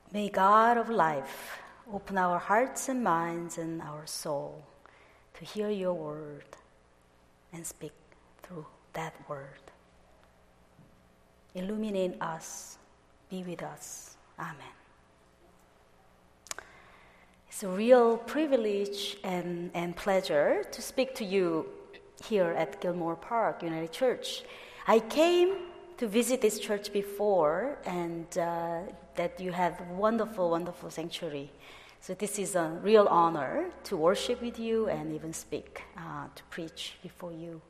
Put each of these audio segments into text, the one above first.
May God of life open our hearts and minds and our soul to hear your word and speak through that word. Illuminate us, be with us. Amen. It's a real privilege and pleasure to speak to you here at Gilmore Park United Church. I came to visit this church before, and that you have wonderful, wonderful sanctuary. So this is a real honor to worship with you and even speak, to preach before you.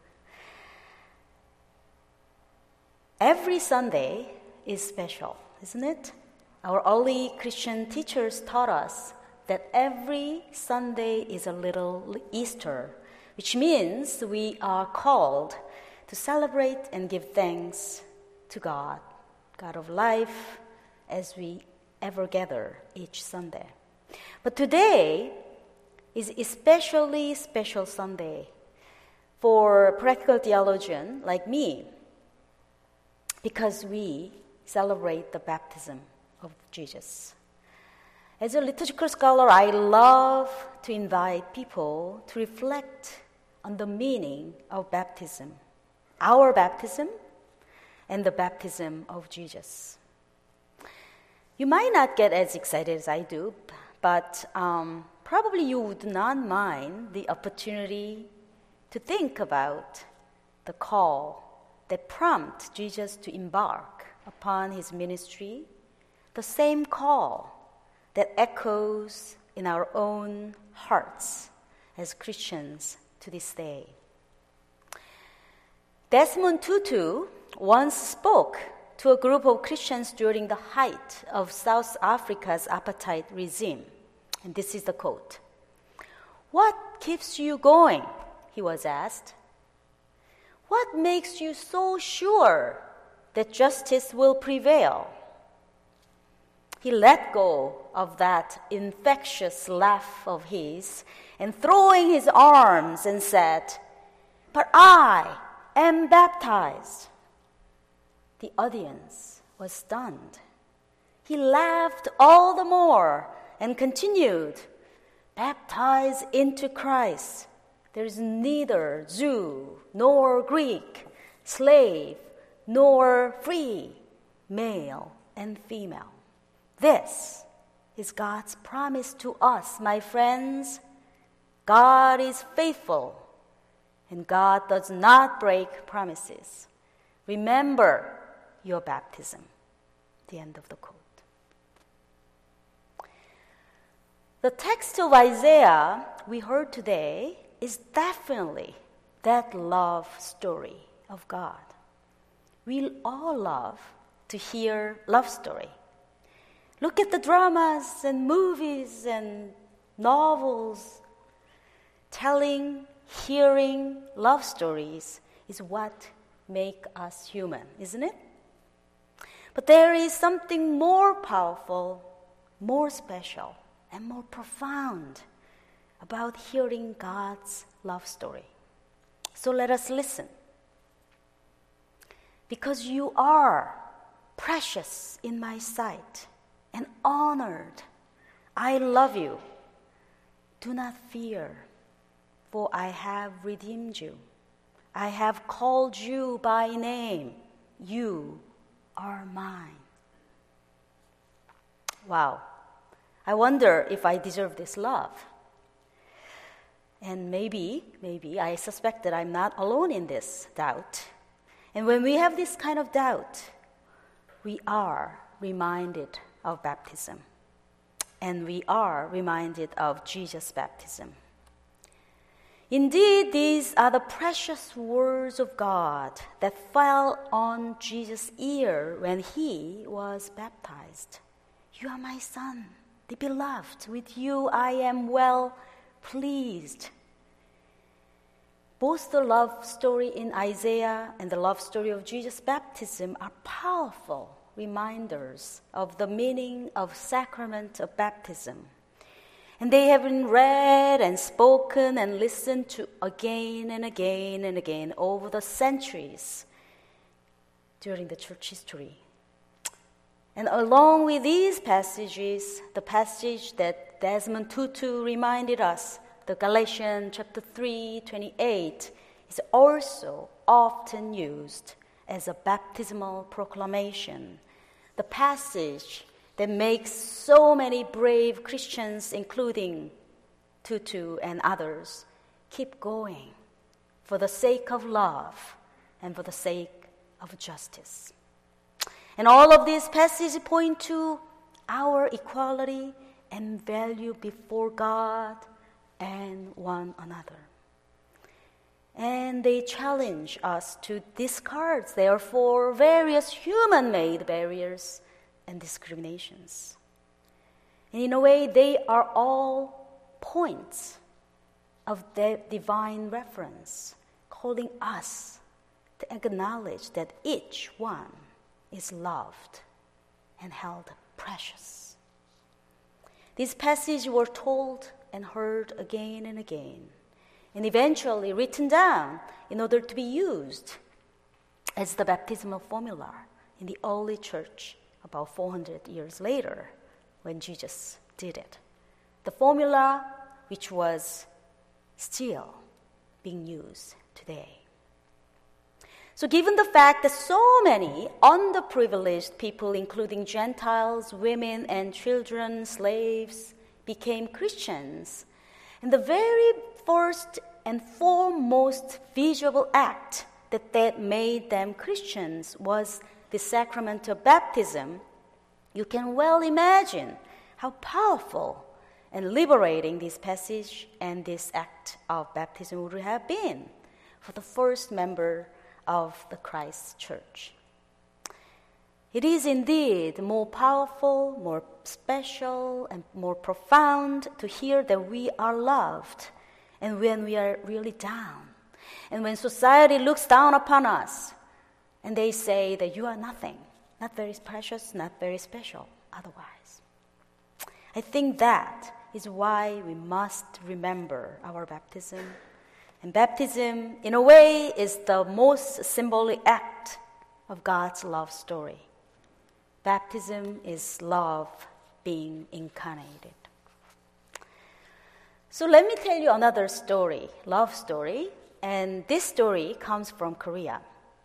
Every Sunday is special, isn't it? Our early Christian teachers taught us that every Sunday is a little Easter, which means we are called to celebrate and give thanks to God, God of life, as we ever gather each Sunday. But today is especially special Sunday for practical theologian like me, because we celebrate the baptism of Jesus. As a liturgical scholar, I love to invite people to reflect on the meaning of baptism, our baptism, and the baptism of Jesus. You might not get as excited as I do, but probably you would not mind the opportunity to think about the call that prompted Jesus to embark upon his ministry, the same call that echoes in our own hearts as Christians to this day. Desmond Tutu once spoke to a group of Christians during the height of South Africa's apartheid regime. And this is the quote. "What keeps you going?" he was asked. "What makes you so sure that justice will prevail?" He let go of that infectious laugh of his and throwing his arms and said, "But I am baptized." The audience was stunned. He laughed all the more and continued, "Baptized into Christ, there is neither Jew nor Greek, slave nor free, male and female. This is God's promise to us, my friends. God is faithful, and God does not break promises. Remember your baptism." The end of the quote. The text of Isaiah we heard today is definitely that love story of God. We all love to hear love story. Look at the dramas and movies and novels. Hearing love stories is what make us human, isn't it? But there is something more powerful, more special, and more profound about hearing God's love story. So let us listen. "Because you are precious in my sight and honored, I love you. Do not fear, for I have redeemed you. I have called you by name. You are mine." Wow. I wonder if I deserve this love. And maybe I suspect that I'm not alone in this doubt. And when we have this kind of doubt, we are reminded of baptism. And we are reminded of Jesus' baptism. Indeed, these are the precious words of God that fell on Jesus' ear when he was baptized. "You are my son, the beloved. With you I am well pleased." Both the love story in Isaiah and the love story of Jesus' baptism are powerful reminders of the meaning of sacrament of baptism. And they have been read and spoken and listened to again and again and again over the centuries during the church history. And along with these passages, the passage that Desmond Tutu reminded us, the Galatians chapter 3:28, is also often used as a baptismal proclamation. The passage that makes so many brave Christians, including Tutu and others, keep going for the sake of love and for the sake of justice. And all of these passages point to our equality and value before God and one another. And they challenge us to discard, therefore, various human-made barriers and discriminations. And in a way, they are all points of the divine reference, calling us to acknowledge that each one is loved and held precious. These passages were told and heard again and again, and eventually written down in order to be used as the baptismal formula in the early church about 400 years later when Jesus did it. The formula which was still being used today. So given the fact that so many underprivileged people, including Gentiles, women and children, slaves, became Christians, and the very first and foremost visible act that made them Christians was the sacrament of baptism, you can well imagine how powerful and liberating this passage and this act of baptism would have been for the first member of the Christ Church. It is indeed more powerful, more special, and more profound to hear that we are loved and when we are really down. And when society looks down upon us and they say that you are nothing, not very precious, not very special otherwise. I think that is why we must remember our baptism. And baptism, in a way, is the most symbolic act of God's love story. Baptism is love being incarnated. So let me tell you another story, love story, and this story comes from Korea.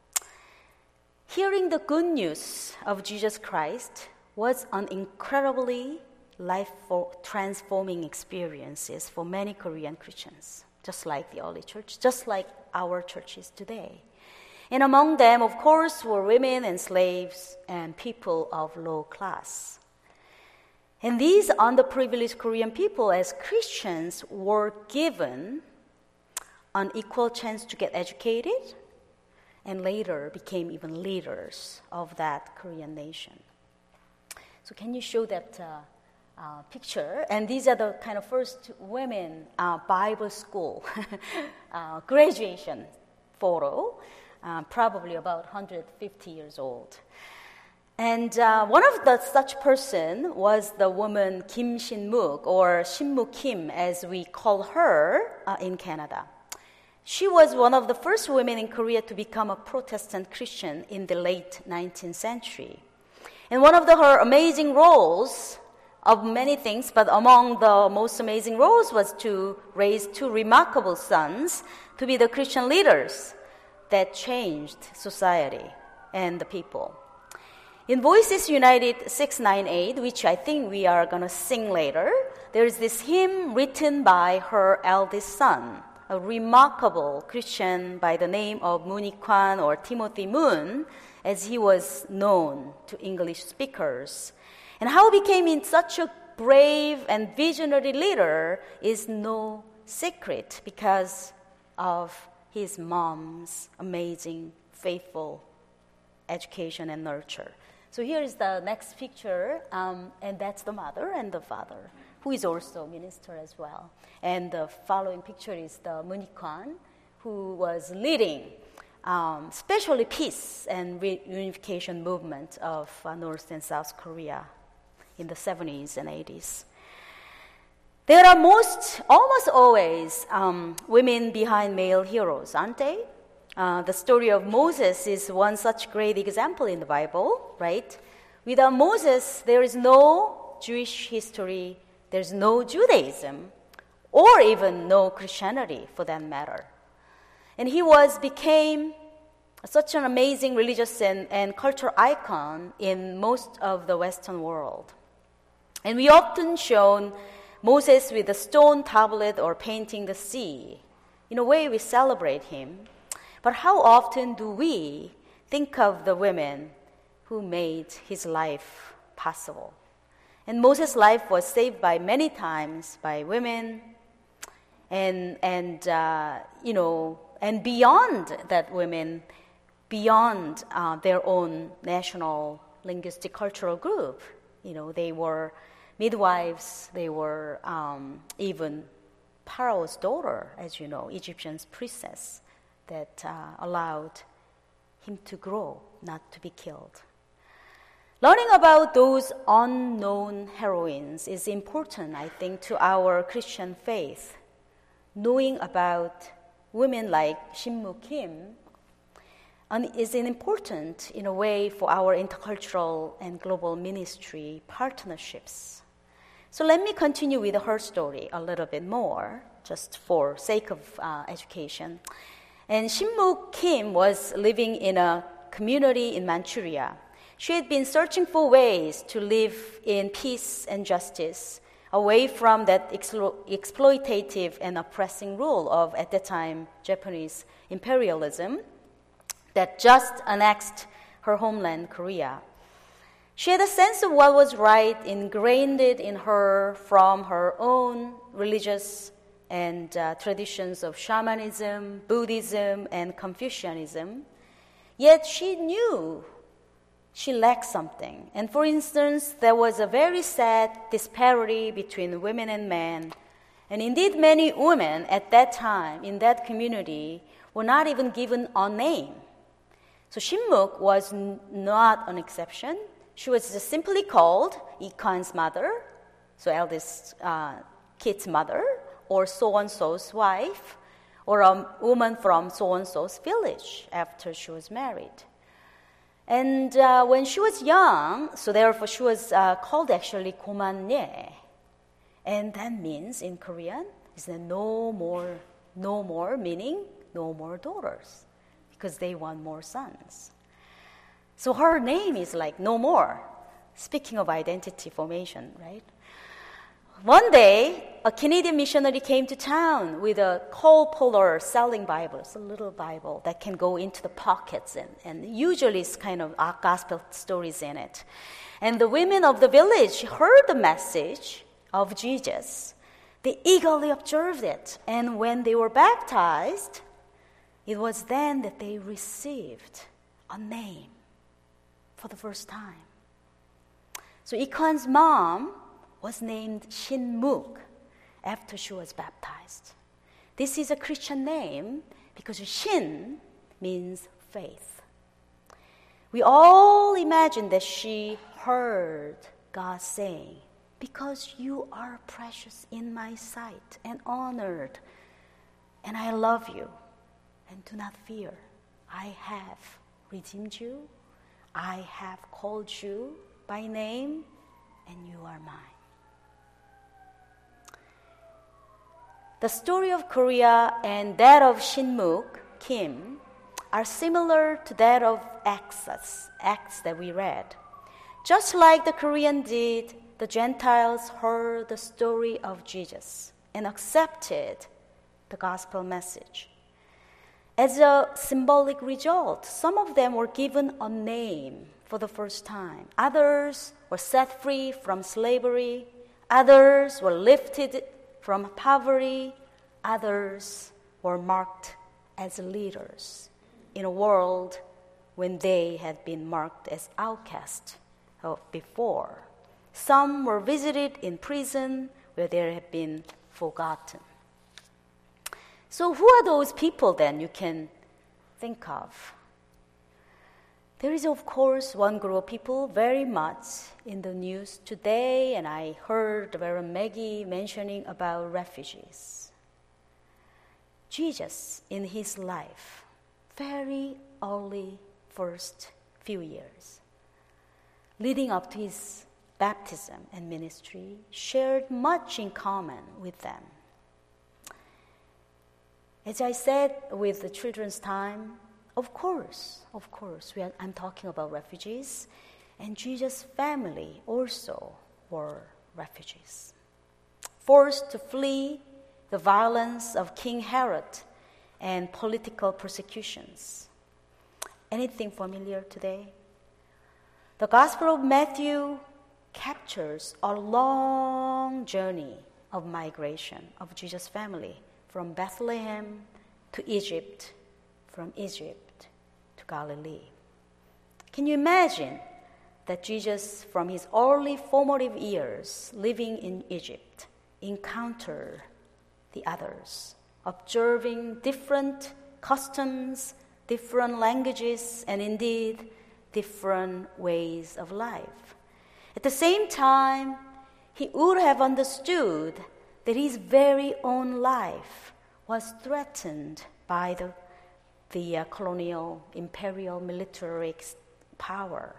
Hearing the good news of Jesus Christ was an incredibly life-transforming experience for many Korean Christians, just like the early church, just like our churches today. And among them, of course, were women and slaves and people of low class. And these underprivileged Korean people, as Christians, were given an equal chance to get educated and later became even leaders of that Korean nation. So can you show that picture? And these are the kind of first women Bible school graduation photo, probably about 150 years old. And one of such person was the woman Kim Shin-muk, or Shin-muk Kim, as we call her in Canada. She was one of the first women in Korea to become a Protestant Christian in the late 19th century. And one of her amazing roles, of many things, but among the most amazing roles was to raise two remarkable sons to be the Christian leaders that changed society and the people. In Voices United 698, which I think we are going to sing later, there is this hymn written by her eldest son, a remarkable Christian by the name of Moon Ik-hwan, or Timothy Moon, as he was known to English speakers. And how he became such a brave and visionary leader is no secret because of his mom's amazing, faithful education and nurture. So here is the next picture, and that's the mother and the father, who is also a minister as well. And the following picture is the Moon Ik-hwan, who was leading especially peace and reunification movement of North and South Korea in the 70s and 80s. There are almost always women behind male heroes, aren't they? The story of Moses is one such great example in the Bible, right? Without Moses, there is no Jewish history, there's no Judaism, or even no Christianity for that matter. And he became such an amazing religious and cultural icon in most of the Western world. And we often shown Moses with a stone tablet or painting the sea. In a way, we celebrate him. But how often do we think of the women who made his life possible? And Moses' life was saved by many times by women, and beyond that, women, beyond their own national linguistic cultural group. They were midwives, they were even Pharaoh's daughter, as you know, Egyptian's princess, that allowed him to grow, not to be killed. Learning about those unknown heroines is important, I think, to our Christian faith. Knowing about women like Shinmu Kim is important in a way for our intercultural and global ministry partnerships. So let me continue with her story a little bit more, just for sake of education. And Shinmu Kim was living in a community in Manchuria. She had been searching for ways to live in peace and justice, away from that exploitative and oppressing rule of, at that time, Japanese imperialism that just annexed her homeland, Korea. She had a sense of what was right ingrained in her from her own religious and traditions of shamanism, Buddhism, and Confucianism. Yet she knew she lacked something. And for instance, there was a very sad disparity between women and men. And indeed, many women at that time in that community were not even given a name. So Shinmuk was not an exception. She was just simply called Ikan's mother, so eldest kid's mother, or so-and-so's wife, or a woman from so-and-so's village after she was married. And when she was young, so therefore she was called actually Komanye. And that means in Korean is that no more meaning no more daughters, because they want more sons. So her name is like no more. Speaking of identity formation, right? One day, a Canadian missionary came to town with a coal puller selling Bibles, a little Bible that can go into the pockets, and usually it's kind of gospel stories in it. And the women of the village heard the message of Jesus. They eagerly observed it, and when they were baptized, it was then that they received a name for the first time. So Ikan's mom was named Shinmuk after she was baptized. This is a Christian name because Shin means faith. We all imagine that she heard God saying, "Because you are precious in my sight and honored, and I love you, and do not fear. I have redeemed you. I have called you by name, and you are mine." The story of Korea and that of Shinmuk Kim are similar to that of Acts that we read. Just like the Korean did, the Gentiles heard the story of Jesus and accepted the gospel message. As a symbolic result, some of them were given a name for the first time. Others were set free from slavery. Others were lifted from poverty. Others were marked as leaders in a world when they had been marked as outcasts before. Some were visited in prison where they had been forgotten. So who are those people then you can think of? There is, of course, one group of people very much in the news today, and I heard Reverend Maggie mentioning about refugees. Jesus, in his life, very early first few years, leading up to his baptism and ministry, shared much in common with them. As I said with the children's time, of course, I'm talking about refugees, and Jesus' family also were refugees, forced to flee the violence of King Herod and political persecutions. Anything familiar today? The Gospel of Matthew captures a long journey of migration of Jesus' family from Bethlehem to Egypt, from Egypt to Galilee. Can you imagine that Jesus, from his early formative years living in Egypt, encountered the others, observing different customs, different languages, and indeed different ways of life? At the same time, he would have understood that his very own life was threatened by the colonial, imperial, military power.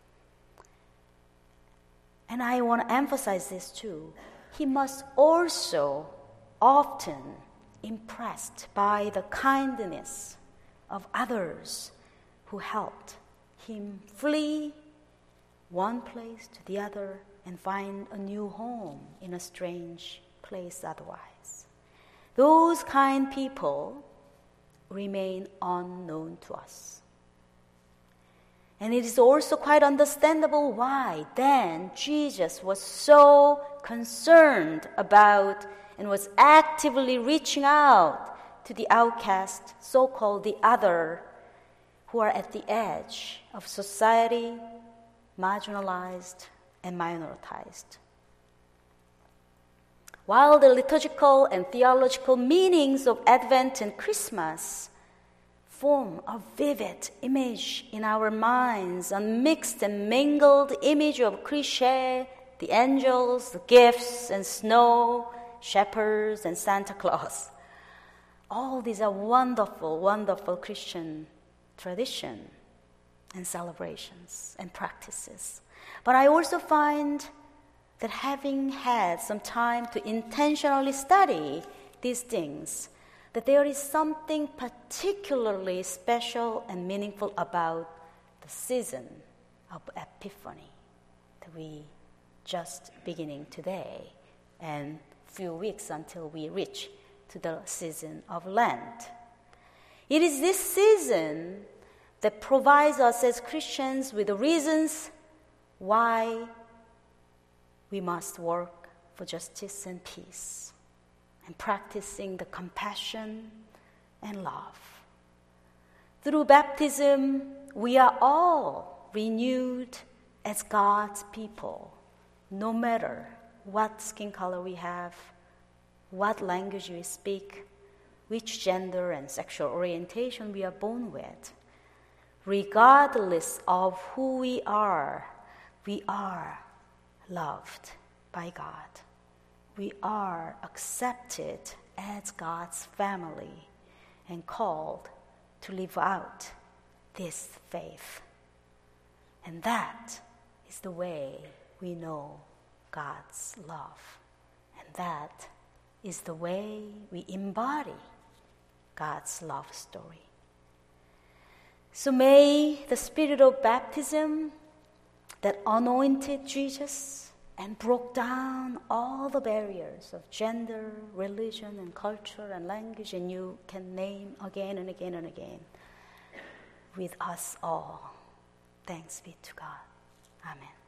And I want to emphasize this too. He must also often impressed by the kindness of others who helped him flee one place to the other and find a new home in a strange place otherwise. Those kind people remain unknown to us. And it is also quite understandable why then Jesus was so concerned about and was actively reaching out to the outcast, so-called the other, who are at the edge of society, marginalized and minoritized. While the liturgical and theological meanings of Advent and Christmas form a vivid image in our minds, a mixed and mingled image of cliché, the angels, the gifts, and snow, shepherds, and Santa Claus. All these are wonderful, wonderful Christian tradition and celebrations and practices. But I also find that having had some time to intentionally study these things, that there is something particularly special and meaningful about the season of Epiphany that we just beginning today and few weeks until we reach to the season of Lent. It is this season that provides us as Christians with the reasons why we must work for justice and peace and practicing the compassion and love. Through baptism, we are all renewed as God's people, no matter what skin color we have, what language we speak, which gender and sexual orientation we are born with. Regardless of who we are loved by God. We are accepted as God's family and called to live out this faith. And that is the way we know God's love. And that is the way we embody God's love story. So may the spirit of baptism that anointed Jesus and broke down all the barriers of gender, religion, and culture and language, and you can name again and again and again, with us all. Thanks be to God. Amen.